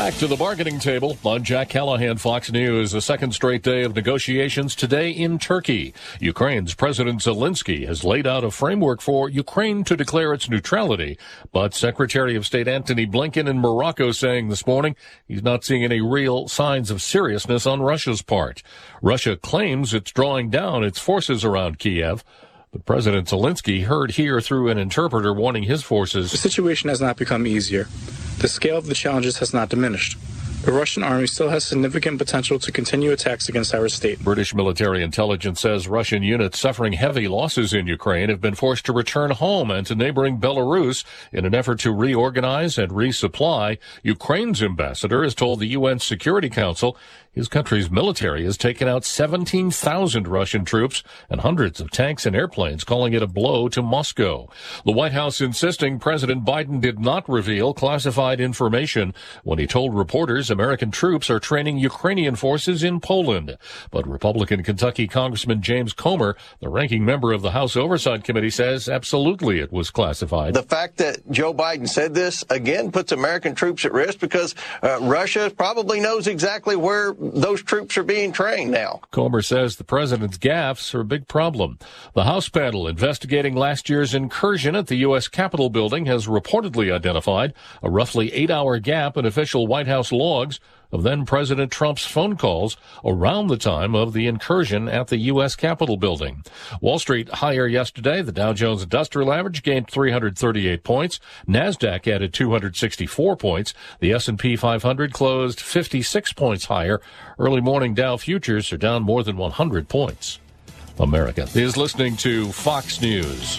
Back to the bargaining table. I'm Jack Callahan, Fox News. A second straight day of negotiations today in Turkey. Ukraine's President Zelensky has laid out a framework for Ukraine to declare its neutrality. But Secretary of State Antony Blinken in Morocco saying this morning he's not seeing any real signs of seriousness on Russia's part. Russia claims it's drawing down its forces around Kiev. But President Zelensky heard here through an interpreter warning his forces. The situation has not become easier. The scale of the challenges has not diminished. The Russian army still has significant potential to continue attacks against our state. British military intelligence says Russian units suffering heavy losses in Ukraine have been forced to return home and to neighboring Belarus in an effort to reorganize and resupply. Ukraine's ambassador has told the UN Security Council his country's military has taken out 17,000 Russian troops and hundreds of tanks and airplanes, calling it a blow to Moscow. The White House insisting President Biden did not reveal classified information when he told reporters American troops are training Ukrainian forces in Poland. But Republican Kentucky Congressman James Comer, the ranking member of the House Oversight Committee, says absolutely it was classified. The fact that Joe Biden said this, again, puts American troops at risk because Russia probably knows exactly where those troops are being trained now. Comer says the president's gaffes are a big problem. The House panel investigating last year's incursion at the U.S. Capitol building has reportedly identified a roughly 8-hour gap in official White House logs of then-President Trump's phone calls around the time of the incursion at the U.S. Capitol building. Wall Street higher yesterday. The Dow Jones Industrial Average gained 338 points. NASDAQ added 264 points. The S&P 500 closed 56 points higher. Early morning Dow futures are down more than 100 points. America is listening to Fox News.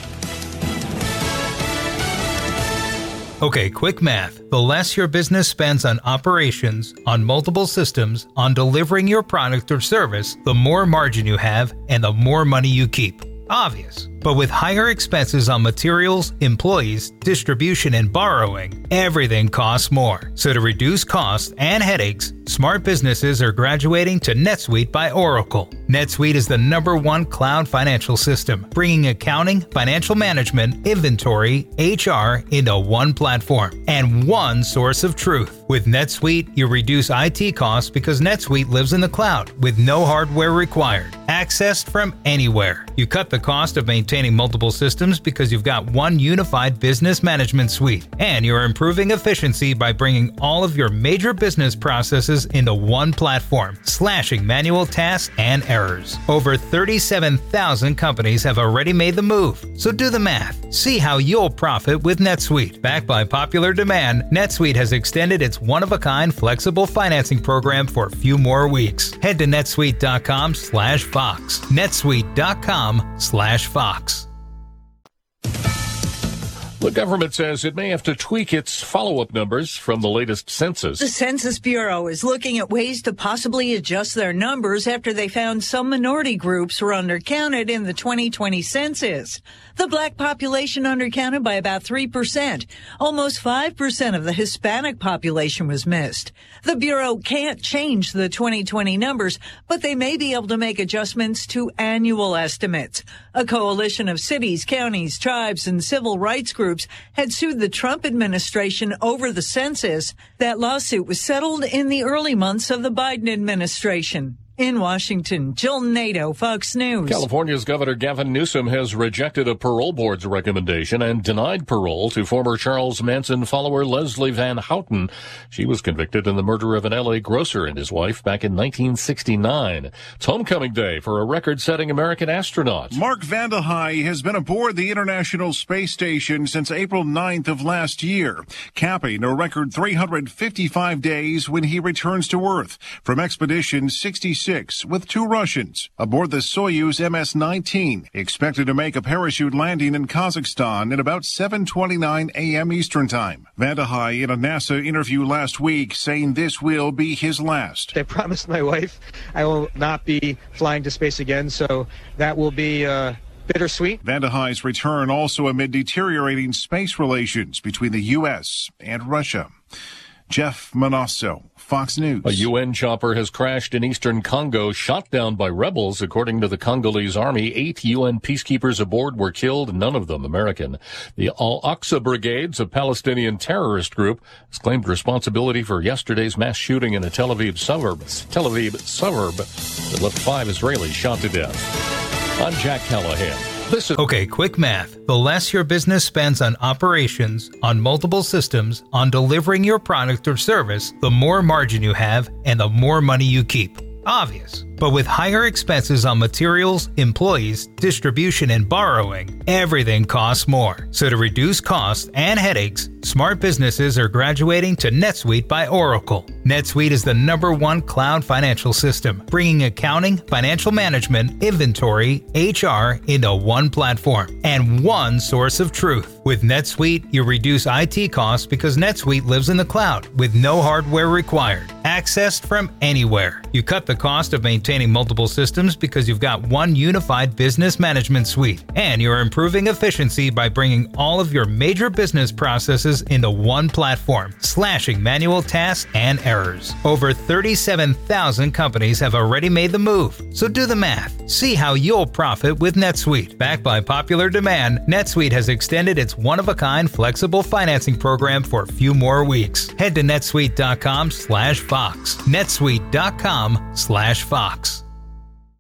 Okay, quick math. The less your business spends on operations, on multiple systems, on delivering your product or service, the more margin you have and the more money you keep. Obvious. But with higher expenses on materials, employees, distribution, and borrowing, everything costs more. So to reduce costs and headaches, smart businesses are graduating to NetSuite by Oracle. NetSuite is the #1 cloud financial system, bringing accounting, financial management, inventory, HR into one platform and one source of truth. With NetSuite, you reduce IT costs because NetSuite lives in the cloud with no hardware required, accessed from anywhere. You cut the cost of maintaining multiple systems because you've got one unified business management suite, and you're improving efficiency by bringing all of your major business processes into one platform, slashing manual tasks and errors. Over 37,000 companies have already made the move, so do the math. See how you'll profit with NetSuite. Backed by popular demand, NetSuite has extended its one-of-a-kind flexible financing program for a few more weeks. Head to netsuite.com/Fox. netsuite.com/Fox. The government says it may have to tweak its follow-up numbers from the latest census. The Census Bureau is looking at ways to possibly adjust their numbers after they found some minority groups were undercounted in the 2020 census. The black population undercounted by about 3%. Almost 5% of the Hispanic population was missed. The Bureau can't change the 2020 numbers, but they may be able to make adjustments to annual estimates. A coalition of cities, counties, tribes, and civil rights groups had sued the Trump administration over the census. That lawsuit was settled in the early months of the Biden administration. In Washington, Jill Nato, Fox News. California's Governor Gavin Newsom has rejected a parole board's recommendation and denied parole to former Charles Manson follower Leslie Van Houten. She was convicted in the murder of an L.A. grocer and his wife back in 1969. It's homecoming day for a record-setting American astronaut. Mark Vande Hei has been aboard the International Space Station since April 9th of last year, capping a record 355 days when he returns to Earth from Expedition 66 with 2 Russians aboard the Soyuz MS-19, expected to make a parachute landing in Kazakhstan at about 7:29 a.m. Eastern Time. Vande Hei in a NASA interview last week saying this will be his last. I promised my wife I will not be flying to space again, so that will be bittersweet. Vande Hei's return also amid deteriorating space relations between the U.S. and Russia. Jeff Manasso, Fox News. A UN chopper has crashed in eastern Congo, shot down by rebels. According to the Congolese army, 8 UN peacekeepers aboard were killed, none of them American. The Al-Aqsa Brigades, a Palestinian terrorist group, has claimed responsibility for yesterday's mass shooting in a Tel Aviv suburb that left 5 Israelis shot to death. I'm Jack Callahan. Okay, quick math. The less your business spends on operations, on multiple systems, on delivering your product or service, the more margin you have and the more money you keep. Obvious. But with higher expenses on materials, employees, distribution, and borrowing, everything costs more. So to reduce costs and headaches, smart businesses are graduating to NetSuite by Oracle. NetSuite is the #1 cloud financial system, bringing accounting, financial management, inventory, HR into one platform and one source of truth. With NetSuite, you reduce IT costs because NetSuite lives in the cloud with no hardware required, accessed from anywhere. You cut the cost of maintaining multiple systems because you've got one unified business management suite, and you're improving efficiency by bringing all of your major business processes into one platform, slashing manual tasks and errors. Over 37,000 companies have already made the move, so do the math. See how you'll profit with NetSuite. Backed by popular demand, NetSuite has extended its one-of-a-kind flexible financing program for a few more weeks. Head to netsuite.com/Fox. netsuite.com/Fox.